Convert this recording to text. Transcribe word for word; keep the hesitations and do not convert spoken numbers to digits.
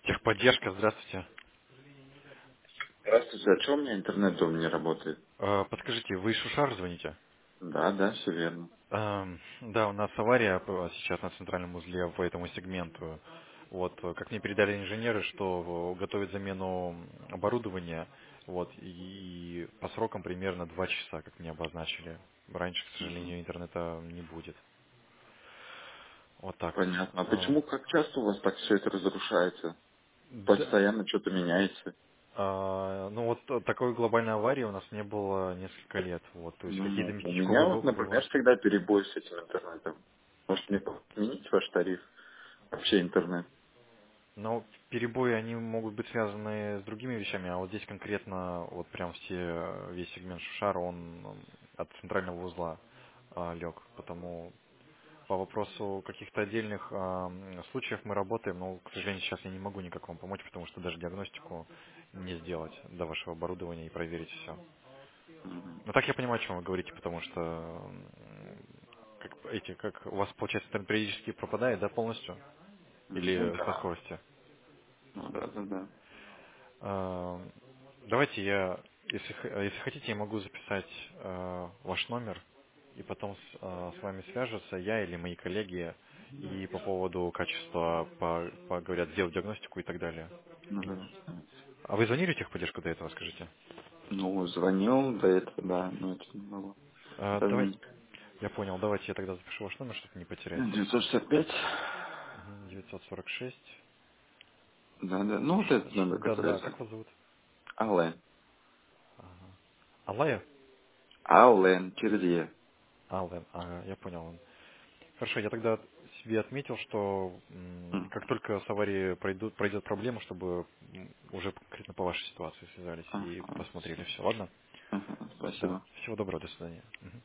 Техподдержка, здравствуйте. Здравствуйте, а что у меня интернет дома не работает? Э, Подскажите, вы из Шушар звоните? Да, да, все верно. Эм, Да, у нас авария э, сейчас на центральном узле по этому сегменту. Вот, э, как мне передали инженеры, что э, готовят замену оборудования, вот, и по срокам примерно два часа, как мне обозначили. Раньше, к Мгм. сожалению, интернета не будет. Вот так. Понятно. А Э, почему, как часто у вас так все это разрушается? Да, Постоянно что-то меняется. а, ну вот э, такой глобальной аварии у нас не было несколько лет. Вот, то есть Ну, какие-то вот. У меня местечковые вот, вы- например, вылазки. всегда перебой с этим интернетом. Может мне сменить ваш тариф? Вообще интернет. Но перебои, они могут быть связаны с другими вещами, а вот здесь конкретно вот прям все, э, весь сегмент Шушара, он м, от центрального узла а, лег. Потому по вопросу каких-то отдельных а, м, случаев мы работаем, но, к сожалению, сейчас я не могу никак вам помочь, потому что даже диагностику не сделать до вашего оборудования и проверить все. Мгм. Ну так я понимаю, о чем вы говорите, потому что м, как эти, как у вас получается интернет периодически пропадает, да, полностью? Ну Или по да. скорости? Ну да, да, да. А, Давайте я, если, х- если хотите, я могу записать э, ваш номер и потом с, э, с вами свяжутся я или мои коллеги и по поводу качества по- поговорят, сделать диагностику и так далее. Ну, да. А вы звонили в техподдержку до этого, скажите? Ну, звонил до этого, да, но это не могу. А, давайте, Эм, я понял, давайте я тогда запишу ваш номер, чтобы не потерять. девятьсот шестьдесят пять. Мгм, девятьсот сорок шесть. Да, да. Ну, вот этот номер, который я Да-да-да, знаю. как вас зовут? Аллен. Ага. Алая? Аллен, через Е. Аллен, ага, я понял. Хорошо, я тогда себе отметил, что м, Мгм. как только с аварией пройдут, пройдет проблема, чтобы м, уже конкретно по вашей ситуации связались и Ага, посмотрели всё. все. Ладно? Ага, Да. спасибо. Всего доброго, до свидания. Мгм.